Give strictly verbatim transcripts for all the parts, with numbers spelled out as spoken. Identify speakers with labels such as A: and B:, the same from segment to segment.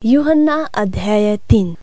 A: यूहन्ना अध्याय तीन।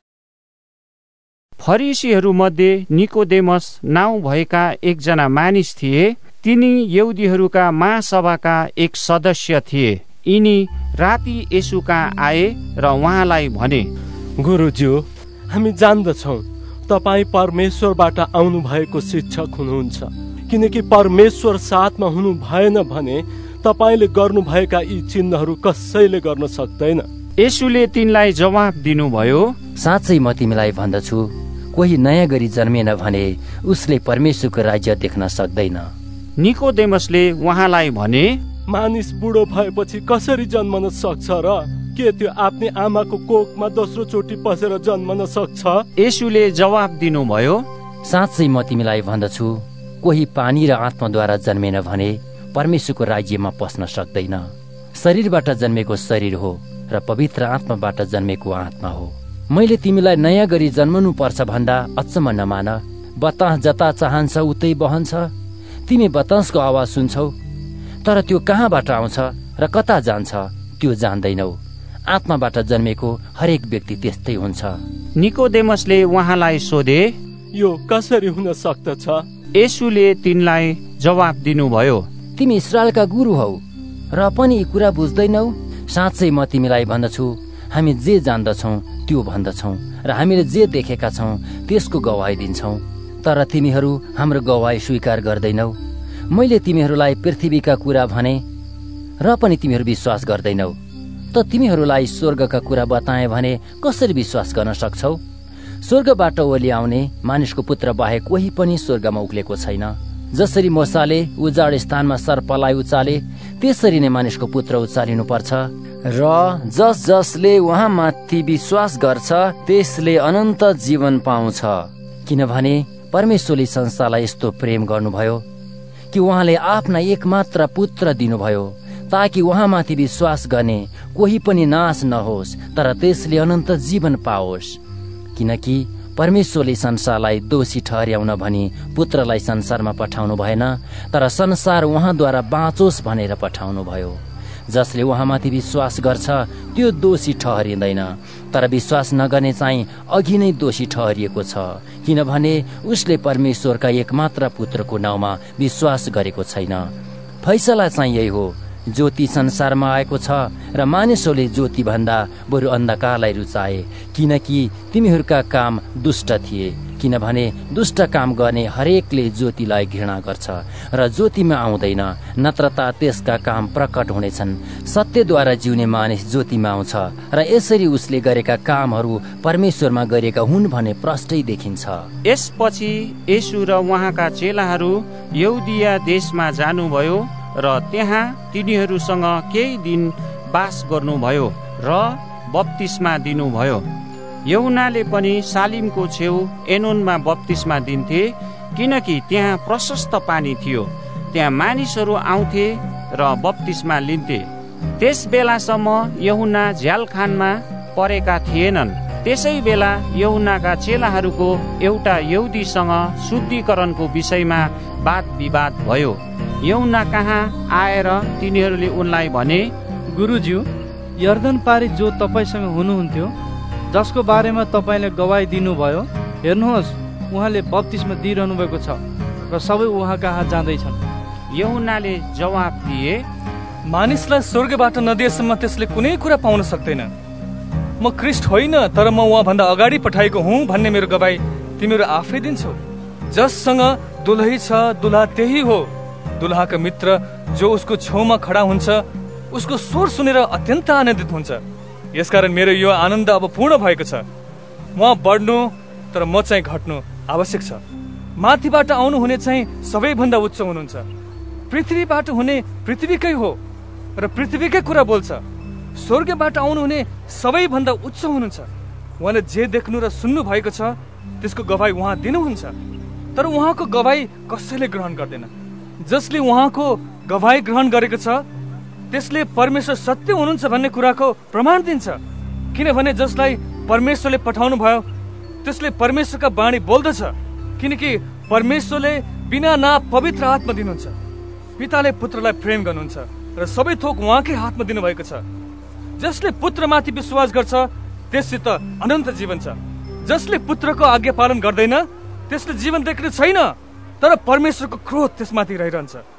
B: फरिसीहरू मध्ये निकोदेमस नाउँ भएका एकजना मानिस थिए। तिनी यहुदीहरूका महासभाका एक सदस्य थिए। यिनी राति येशूकहाँ आए र उहाँलाई भने,
C: गुरुज्यू, हामी जान्दछौँ तपाईँ परमेश्वरबाट आउनु भएको शिक्षक हुनुहुन्छ, किनकि परमेश्वर साथमा हुनु भएन भने तपाईँले गर्नुभएका यी चिन्हहरू कसैले गर्न सक्दैन।
B: येशूले तिनलाई जवाफ दिनुभयो,
D: साँच्चै म तिमीलाई भन्दछु, कोही नयाँ गरी जन्मेन भने उसले परमेश्वरको राज्य देख्न सक्दैन।
B: निकोदेमसले उहाँलाई भने,
C: मानिस बुढो भएपछि कसरी जन्मन सक्छ र? के त्यो आफ्नै आमाको कोखमा दोस्रो चोटि पसेर जन्मन सक्छ?
B: येशूले जवाफ दिनुभयो,
D: साँच्चै म तिमीलाई भन्दछु, कोही पानी र आत्माद्वारा जन्मेन भने परमेश्वरको राज्यमा पस्न सक्दैन। शरीरबाट जन्मेको शरीर हो र पवित्र आत्माबाट जन्मेको आत्मा हो। मैले तिमीलाई नयाँ गरी जन्मनु पर्छ भन्दा अचम्म नमान। बतास जता चाहन्छ उतै बहन्छ। तिमी बतासको आवाज सुन्छौ, तर त्यो कहाँबाट आउँछ र कता जान्छ त्यो जान्दैनौ। आत्माबाट जन्मेको हरेक व्यक्ति त्यस्तै हुन्छ।
B: निकोदेमसले उहाँलाई सोधे,
C: यो कसरी हुन सक्दछ?
B: येशूले तिनलाई जवाफ दिनुभयो,
D: तिमी इस्राएलका गुरु हौ र पनि यी कुरा बुझ्दैनौ? साँच्चै म तिमीलाई भन्दछु, हामी जे जान्दछौँ त्यो भन्दछौँ र हामीले जे देखेका छौँ त्यसको गवाही दिन्छौँ, तर तिमीहरू हाम्रो गवाही स्वीकार गर्दैनौ। मैले तिमीहरूलाई पृथ्वीका कुरा भने र पनि तिमीहरू विश्वास गर्दैनौ, त तिमीहरूलाई स्वर्गका कुरा बताए भने कसरी विश्वास गर्न सक्छौ? स्वर्गबाट ओली आउने मानिसको पुत्र बाहेक कोही पनि स्वर्गमा उक्लेको छैन। जसरी मोसाले उजाड स्थानमा सर्पलाई उचाले त्यसरी नै मानिसको पुत्र उचालिनु पर्छ र जस जसले उहाँमाथि विश्वास गर्छ त्यसले अनन्त जीवन पाउँछ। किनभने परमेश्वरले संसारलाई यस्तो प्रेम गर्नुभयो कि उहाँले आफ्ना एकमात्र पुत्र दिनुभयो, ताकि उहाँमाथि विश्वास गर्ने कोही पनि नाश नहोस् तर त्यसले अनन्त जीवन पाओस्। किनकि परमेश्वरले संसारलाई दोषी ठहर्याउन भनी पुत्रलाई संसारमा पठाउनु भएन, तर संसार उहाँद्वारा बाँचोस् भनेर पठाउनु भयो। जसले उहाँमाथि विश्वास गर्छ त्यो दोषी ठहरिँदैन, तर विश्वास नगर्ने चाहिँ अघि नै दोषी ठहरिएको छ, किनभने उसले परमेश्वरका एकमात्र पुत्रको नाउँमा विश्वास गरेको छैन। फैसला चाहिँ यही हो, ज्योति संसारमा आएको छ र मानिसहरूले ज्योति भन्दा बरु अन्धकारलाई रुचाए, किनकि तिमीहरूका काम दुष्ट थिए। किनभने दुष्ट काम गर्ने हरेकले ज्योतिलाई घृणा गर्छ र ज्योतिमा आउँदैन, नत्र त त्यसका काम प्रकट हुनेछन्। सत्यद्वारा जिउने मानिस ज्योतिमा आउँछ र यसरी उसले गरेका कामहरू परमेश्वरमा गरेका हुन् भन्ने प्रष्टै देखिन्छ।
B: यसपछि येशू र उहाँका चेलाहरू यहुदिया देशमा जानुभयो र त्यहाँ तिनीहरूसँग केही दिन बास गर्नुभयो र बप्तिस्मा दिनुभयो। यूहन्नाले पनि सालिमको छेउ एनोनमा बप्तिस्मा दिन्थे, किनकि त्यहाँ प्रशस्त पानी थियो। त्यहाँ मानिसहरू आउँथे र बप्तिस्मा लिन्थे। त्यस बेलासम्म यूहन्ना झ्यालखानमा परेका थिएनन्। त्यसै बेला यूहन्नाका चेलाहरूको एउटा यहुदीसँग शुद्धिकरणको विषयमा वाद विवाद भयो। यूहन्ना कहाँ आएर तिनीहरूले उनलाई भने,
E: गुरुज्यू, यर्दन पारी जो तपाईसँग हुनुहुन्थ्यो, जसको बारेमा तपाईँले गवाही दिनुभयो, हेर्नुहोस्, उहाँले बप्तिस्मा दिइरहनु भएको छ र सबै उहाँ कहाँ जाँदैछन्।
B: यूहन्नाले जवाफ दिए,
F: मानिसलाई स्वर्गबाट नदिएसम्म त्यसले कुनै कुरा पाउन सक्दैन। म ख्रिस्ट होइन, तर म उहाँभन्दा अगाडि पठाएको हुँ भन्ने मेरो गवाही तिमीहरू आफै दिन्छौ। जससँग दुलही छ, दुलहा त्यही हो। दुलहाका मित्र जो उसको छेउमा खडा हुन्छ उसको स्वर सुनेर अत्यन्त आनन्दित हुन्छ। यसकारण मेरो यो आनन्द अब पूर्ण भएको छ। उहाँ बढ्नु तर म चाहिँ घट्नु आवश्यक छ। माथिबाट आउनु हुने चाहिँ सबैभन्दा उच्च हुनुहुन्छ। पृथ्वीबाट हुने पृथ्वीकै हो र पृथ्वीकै कुरा बोल्छ। स्वर्गबाट आउनु हुने सबैभन्दा उच्च हुनुहुन्छ। उहाँले जे देख्नु र सुन्नु भएको छ त्यसको गवाही उहाँ दिनुहुन्छ, तर उहाँको गवाही कसैले ग्रहण गर्दैन। जसले उहाँको गवाही ग्रहण गरेको छ त्यसले परमेश्वर सत्य हुनुहुन्छ भन्ने कुराको प्रमाण दिन्छ। किनभने जसलाई परमेश्वरले पठाउनु भयो त्यसले परमेश्वरका वाणी बोल्दछ, किनकि परमेश्वरले बिना नाप पवित्र आत्मा दिनुहुन्छ। पिताले पुत्रलाई प्रेम गर्नुहुन्छ र सबै थोक उहाँकै हातमा दिनुभएको छ। जसले पुत्रमाथि विश्वास गर्छ त्यससित अनन्त जीवन छ। जसले पुत्रको आज्ञा पालन गर्दैन त्यसले जीवन देख्ने छैन, तर परमेश्वरको क्रोध त्यसमाथि रहिरहन्छ।